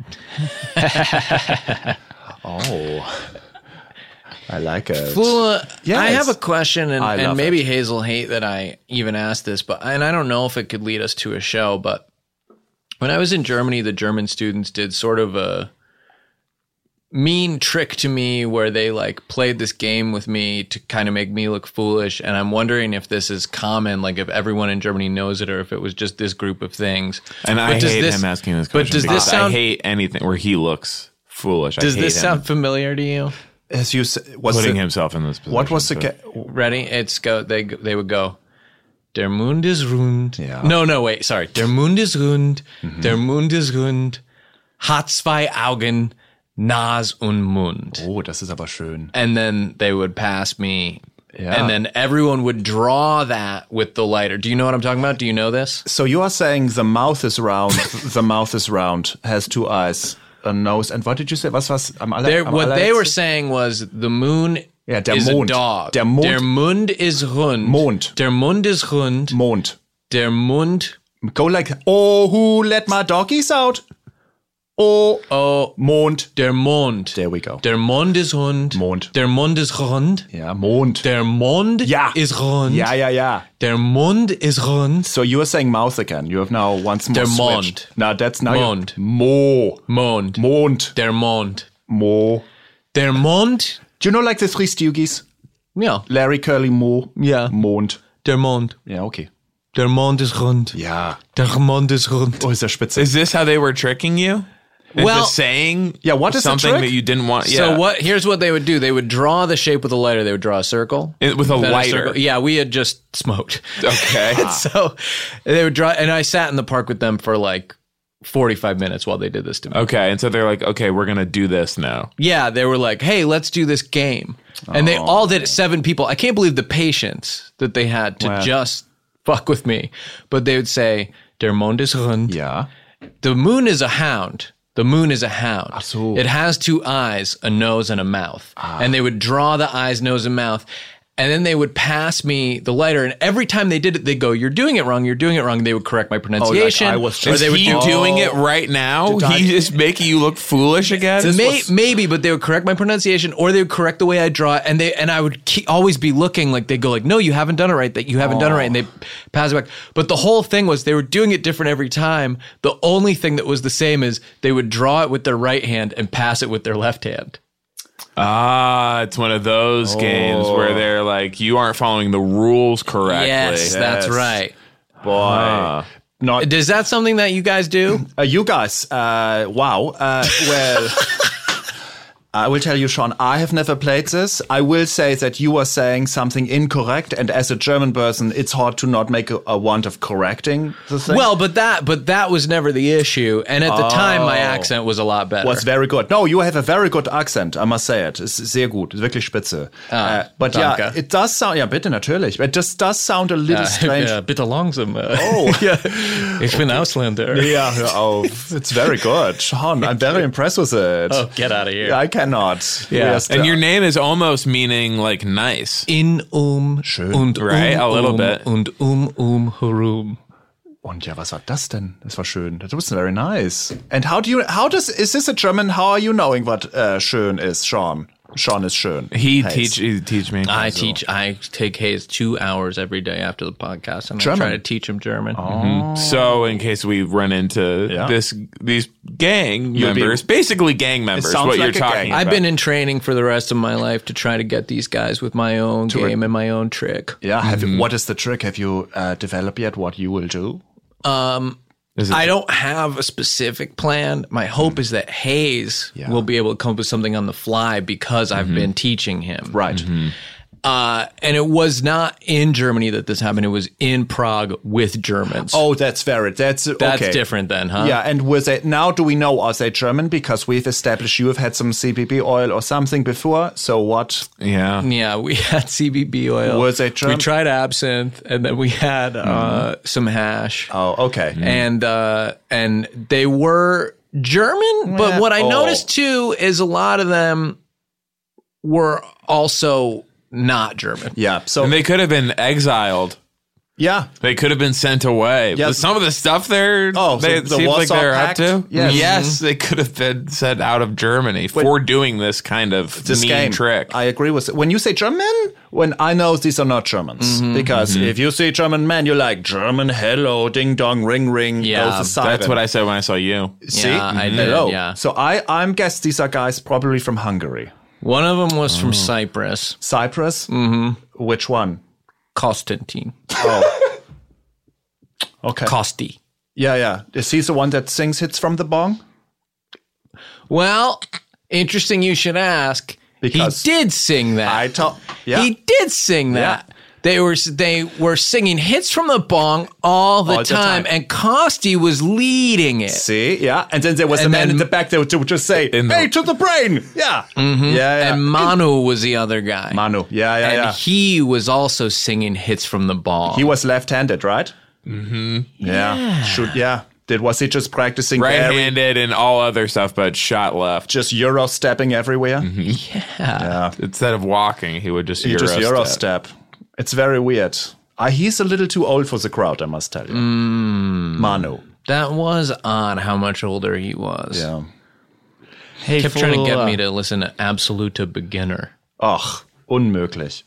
Oh. I like it. Flula, Yes. I have a question, I and love maybe it. Hazel hate that I even asked this, and I don't know if it could lead us to a show, but when I was in Germany, the German students did sort of a mean trick to me where they like played this game with me to kind of make me look foolish, and I'm wondering if this is common, like if everyone in Germany knows it or if it was just this group of things. And I But does hate this- him asking this but question. does this because sound- I hate anything where he looks foolish. Does I hate this him sound familiar to you? As you was putting the, himself in this position. what was the Ready? It's go. They would go. Der Mund ist rund. Yeah. No, wait. Sorry. Der Mund ist rund. Der Mund ist rund. Hat zwei Augen, Nas und Mund. Oh, das ist aber schön. And then they would pass me. Yeah. And then everyone would draw that with the lighter. Do you know what I'm talking about? Do you know this? So you are saying the mouth is round, the mouth is round, has 2 eyes, a nose, and what did you say? Was am What they were saying was the moon Ja, der is Mond. a dog. Der Mond. Der Mund ist rund. Mond. Der Mund ist rund. Mond. Der Mund. Go like, oh, who let my doggies out? Oh, Mond. Der Mond. There we go. Der Mond ist rund. Mond. Der Mond ist rund. Ja, Mond. Der Mond Ja. ist rund. Ja. Der Mund ist rund. So you are saying mouth again. You have now once more Der switched. Mond. Now that's now Mond. Mond. Mond. Der Mond. Mo. Der Mond. Do you know like the Three Stooges? Ja. Larry, Curly, Mo. Ja. Mond. Der Mond. Ja, okay. Der Mond ist rund. Ja. Der Mond ist rund. Oh, ist der spitze. Is this how they were tricking you? into saying what is something that you didn't want. Yeah. So here's what they would do. They would draw the shape with a lighter. They would draw a circle. With a lighter? Yeah, we had just smoked. Okay. So they would draw, and I sat in the park with them for like 45 minutes while they did this to me. Okay, and so they're like, okay, we're going to do this now. Yeah, they were like, hey, let's do this game. And they all did it, 7 people. I can't believe the patience that they had to just fuck with me. But they would say, Der Mond ist rund. Yeah. The moon is a hound. The moon is a hound. Ach so. It has 2 eyes, a nose, and a mouth. And they would draw the eyes, nose, and mouth. And then they would pass me the lighter, and every time they did it, they'd go, "You're doing it wrong. You're doing it wrong." They would correct my pronunciation. Is he doing it right now? He is making you look foolish again. Maybe, but they would correct my pronunciation, or they would correct the way I draw it, and I would always be looking like they'd go like, "No, you haven't done it right. That you haven't done it right," and they pass it back. But the whole thing was they were doing it different every time. The only thing that was the same is they would draw it with their right hand and pass it with their left hand. It's one of those games where they're like, you aren't following the rules correctly. Yes, that's right. Boy. Is that something that you guys do? You guys, wow. Well, I will tell you, Sean, I have never played this. I will say that you are saying something incorrect, and as a German person, it's hard to not make a want of correcting the thing. Well, but that was never the issue, and at the time, my accent was a lot better. Was very good. No, you have a very good accent, I must say it. It's sehr gut, wirklich spitze. But danke. Yeah, it does sound, ja bitte, natürlich. It just does sound a little strange. Ja, bitte langsam. Ich bin Ausländer. Yeah, it's very good. Sean, I'm very impressed with it. Oh, get out of here. I cannot. Yeah. And your name is almost meaning like nice. In schön. Und right? A little bit. Und herum. Und ja, was war das denn? Das war schön. That was very nice. And is this a German, how are you knowing what schön is, Sean? Sean is schön. He teach me. I take Hayes 2 hours every day after the podcast, and German. I try to teach him German. So in case we run into these gang members, basically gang members, what you're talking about. I've been in training for the rest of my life to try to get these guys with my own game and my own trick. Yeah. What is the trick? Have you developed yet what you will do? I don't have a specific plan. My hope is that Hayes will be able to come up with something on the fly because I've been teaching him. Right. Mm-hmm. And it was not in Germany that this happened. It was in Prague with Germans. Oh, that's okay. Different then, huh? Yeah, and now do we know, are they German? Because we've established you have had some CBD oil or something before. So what? Yeah. Yeah, we had CBD oil. Was they German? We tried absinthe, and then we had some hash. Oh, okay. And they were German, but what I noticed too is a lot of them were also not German. Yeah. So and they could have been exiled. Yeah. They could have been sent away. Yeah. Some of the stuff it seems like they're up to. Yes, they could have been sent out of Germany for doing this kind of mean trick. I agree with it. When you say German, when I know these are not Germans. Because if you say German man, you're like, German, hello, ding dong, ring ring. Yeah, that's what I said when I saw you. See? Yeah, I did, hello. yeah. So I'm guess these are guys probably from Hungary. One of them was from Cyprus. Cyprus? Mm-hmm. Which one? Konstantin. Oh. Okay. Kosti. Yeah. Is he the one that sings hits from the bong? Well, interesting you should ask. Because he did sing that. He did sing that. Yeah. They were singing hits from the bong all the time, and Kosti was leading it. See, yeah, and then there was a man in the back that would just say, "Hey, to the brain!" Yeah, yeah. And Manu was the other guy. Manu, yeah. He was also singing hits from the bong. He was left-handed, right? Mm-hmm. Yeah. Was he just practicing right-handed and all other stuff, but shot left? Just Euro stepping everywhere. Mm-hmm. Yeah. Instead of walking, he would just Euro step. It's very weird. He's a little too old for the crowd, I must tell you. Manu. That was odd how much older he was. Yeah. He kept trying to get me to listen to Absolute Beginner. Ach, unmöglich.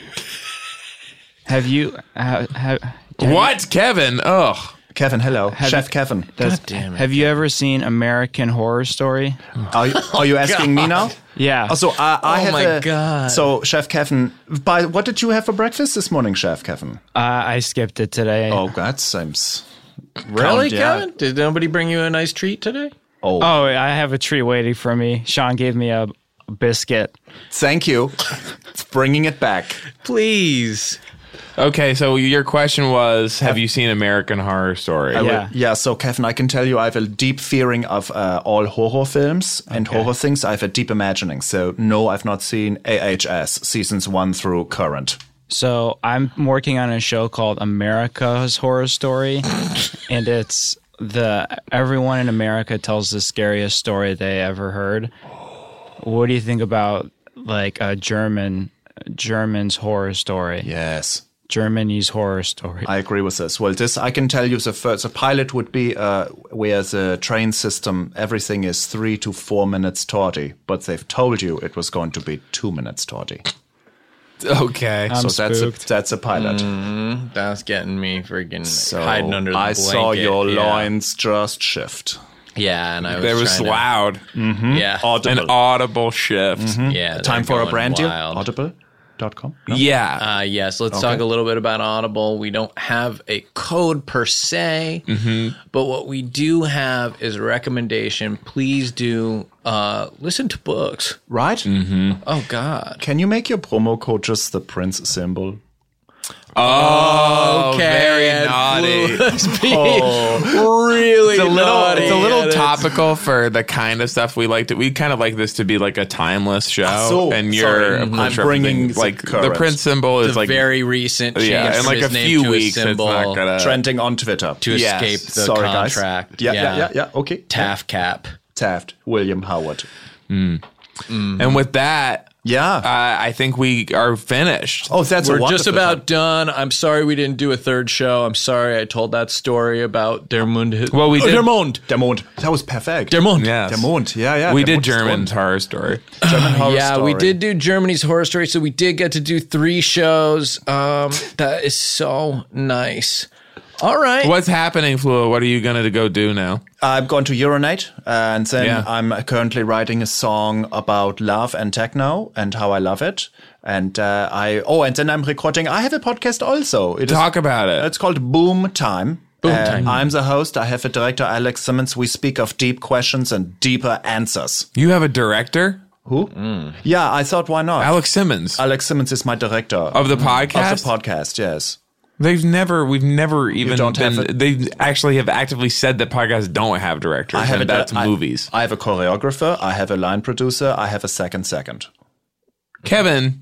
Have you... What? Kevin? Ugh. Kevin, hello. Chef Kevin. God damn it. Have you ever seen American Horror Story? Are you asking me now? Yeah. Also, I have my God. So, Chef Kevin, what did you have for breakfast this morning, Chef Kevin? I skipped it today. Oh, that seems... Really, Kevin? Did nobody bring you a nice treat today? Oh, I have a treat waiting for me. Sean gave me a biscuit. Thank you. It's bringing it back. Please. Okay, so your question was, have you seen American Horror Story? Yeah, so Kevin, I can tell you I have a deep fearing of all horror films and horror things. I have a deep imagining. So no, I've not seen AHS seasons 1 through current. So I'm working on a show called America's Horror Story, and it's everyone in America tells the scariest story they ever heard. What do you think about like a German's horror story? Yes. Germany's horror story. I agree with this. Well, this I can tell you the pilot would be where the train system, everything is 3 to 4 minutes tardy, but they've told you it was going to be 2 minutes tardy. Okay. I'm so that's a pilot. That's getting me freaking hiding under the blanket. I saw your loins just shift. Yeah, and there was loud. Yeah. Audible. An audible shift. Yeah. Time for a brand deal? wild. Audible.com? No? Yeah. Yes, let's talk a little bit about Audible. We don't have a code per se, but what we do have is a recommendation. Please do listen to books. Right? Mm-hmm. Oh, God. Can you make your promo code just the Prince symbol? Oh, very naughty. Really naughty. It's a little topical for the kind of stuff we like. We kind of like this to be like a timeless show. And you're I'm bringing like the Prince symbol is like very recent change in like a few weeks. It's not gonna trending on Twitter to escape the contract. Guys. Yeah. Okay. Taft. William Howard. And with that. Yeah. I think we are finished. Oh, that's We're just about done. I'm sorry we didn't do a third show. I'm sorry I told that story about Der Mond. Well, we did. Der Mond. That was perfect. Der Mond. Yes. Der Mond. Yeah. We did German's Horror Story. German Horror Story. We did do Germany's Horror Story, so we did get to do 3 shows. That is so nice. All right. What's happening, Flua? What are you going to go do now? I'm going to urinate, and then I'm currently writing a song about love and techno and how I love it. And and then I'm recording. I have a podcast also. Talk about it. It's called Boom Time. Boom Time. I'm the host. I have a director, Alex Simmons. We speak of deep questions and deeper answers. You have a director? Who? Yeah, I thought, why not? Alex Simmons. Alex Simmons is my director. Of the podcast? Of the podcast, yes. We've never even they actually have actively said that podcasts don't have directors. That's movies. I have a choreographer. I have a line producer. I have a second. Kevin.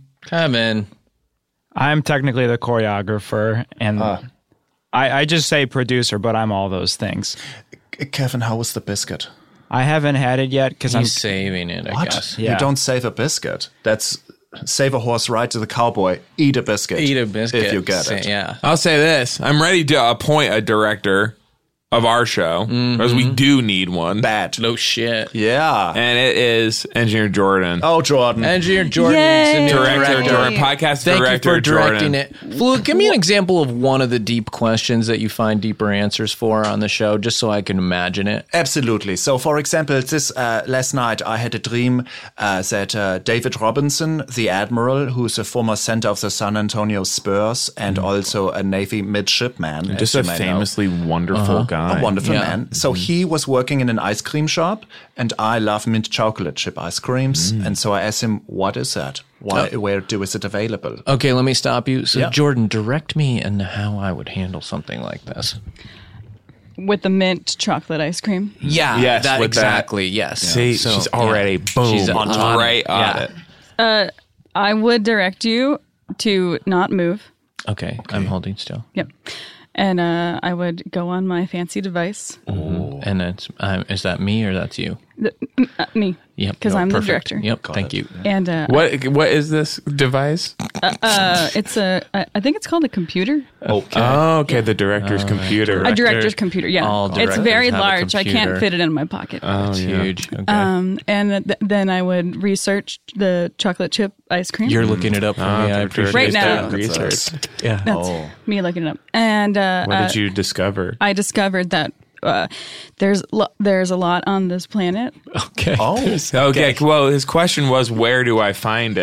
I'm technically the choreographer, and I just say producer, but I'm all those things. Kevin, how was the biscuit? I haven't had it yet because I'm saving it, I guess. Yeah. You don't save a biscuit. That's... Save a horse, ride to the cowboy, eat a biscuit. If you get it. Yeah. I'll say this. I'm ready to appoint a director of our show because we do need one. Bad. No shit. Yeah. And it is Engineer Jordan. Oh, Jordan. Engineer Jordan is the new director. Jordan, podcast Thank director. Thank you for directing Jordan. it. Flu, give me an example of one of the deep questions that you find deeper answers for on the show, just so I can imagine it. Absolutely. So, for example, last night I had a dream that David Robinson, the Admiral, who's a former center of the San Antonio Spurs and also a Navy midshipman. Just a famously wonderful guy. A wonderful man. So he was working in an ice cream shop, and I love mint chocolate chip ice creams. And so I asked him, what is that? Where is it available? Okay, let me stop you. So, Jordan, direct me in how I would handle something like this. With the mint chocolate ice cream? Yeah, yes, exactly. Yes. See, she's already she's on right on it. I would direct you to not move. Okay, I'm holding still. Yep. And I would go on my fancy device. Ooh. And it's is that me or that's you? Me. Yep. Because I'm perfect. the director. Yep. Thank you. And what is this device? It's I think it's called a computer. Okay. Oh, okay. The director's computer. A director's computer. Yeah. All it's very have a large. I can't computer. fit it in my pocket. Oh, it's huge. Okay. And then I would research the chocolate chip ice cream. You're looking it up for me. I appreciate Right now. that research. Yeah. That's me looking it up. And what did you discover? I discovered that there's a lot on this planet. Okay. Oh. Okay. Well, his question was, where do I find it?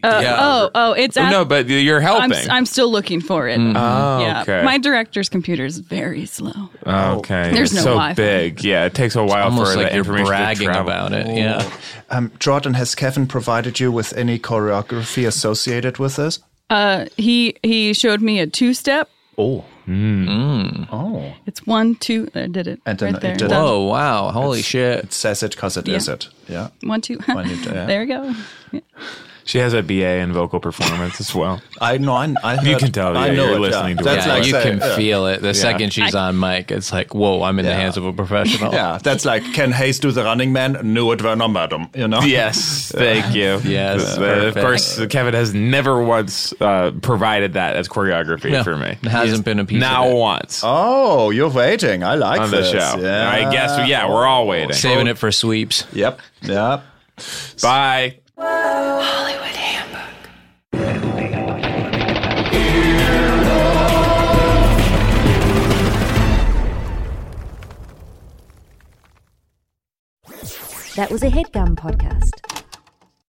It's no, but you're helping. I'm still looking for it. Okay. My director's computer is very slow. Okay, there's no so Wi-Fi. Big. Yeah, it takes a while almost for like the you're information bragging to travel. about it. Yeah. Jordan, has Kevin provided you with any choreography associated with this? He showed me a 2-step. Oh. Oh. It's 1, 2. I did it And then right there. it did it. Whoa! Wow! Holy shit! It says it because it is it. Yeah. 1, 2. There we go. Yeah. She has a BA in vocal performance as well. I know. I heard, You can tell. I Yeah, know you're it, listening to That's it. like you saying, can feel it the second she's on mic. It's like, whoa! I'm in the hands of a professional. Yeah, that's like, can Hayes do the Running Man? Knew it were no madam, you know? Yes, thank you. Yes, Of course, Kevin has never once provided that as choreography for me. It hasn't been a piece Now of it. once Oh, you're waiting. I like on the this. show. Yeah. I guess, we're all waiting. Saving it for sweeps. Yep. Bye. Hollywood Handbook. That was a HeadGum podcast.